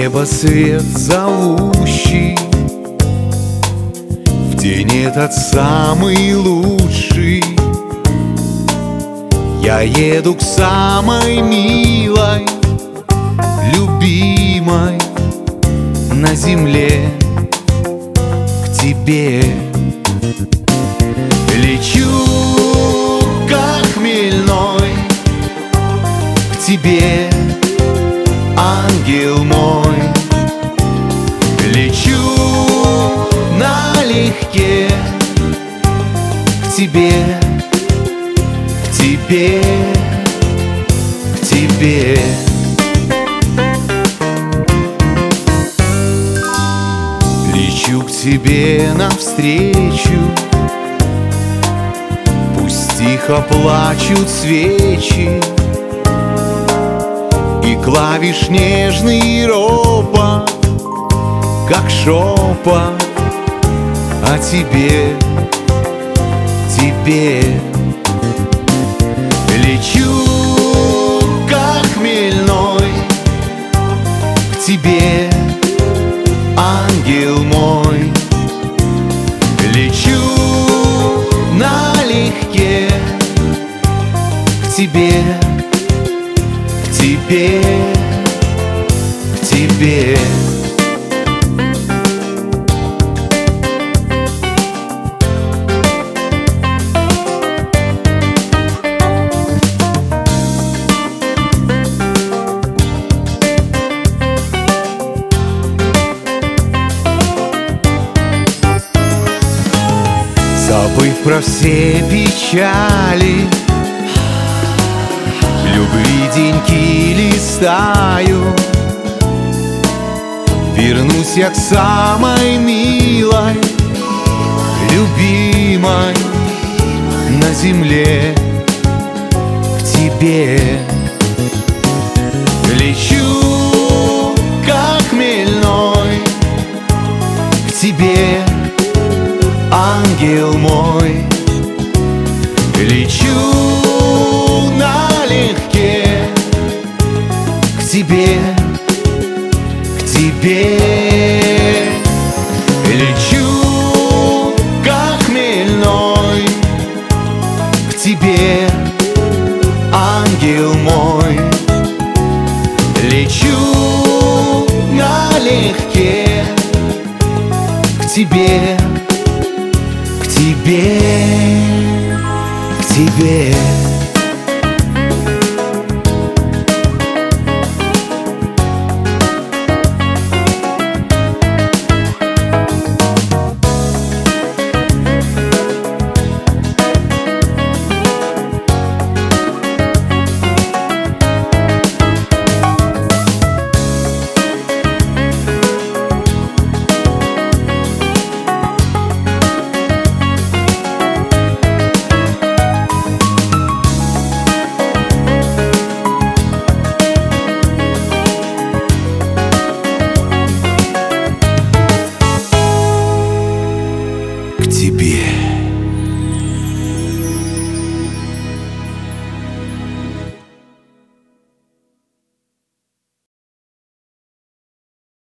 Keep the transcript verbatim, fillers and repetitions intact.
небо свет зовущий, в день этот самый лучший. Я еду к самой милой, любимой на земле, к тебе. Лечу, как хмельной, к тебе, ангел мой. Лечу налегке к тебе, к тебе, к тебе. Лечу к тебе навстречу, пусть тихо плачут свечи, и клавиш нежный ропот, как шепот о тебе, тебе. Лечу, как хмельной, к тебе, ангел мой. Лечу налегке к тебе, к тебе, к тебе. Забыв про все печали, любви деньки листаю, вернусь я к самой милой, любимой на земле, к тебе. Лечу, как хмельной, к тебе, ангел мой. Лечу налегке к тебе, к тебе. Лечу, как хмельной, к тебе, ангел мой. Лечу налегке к тебе, к тебе, к тебе.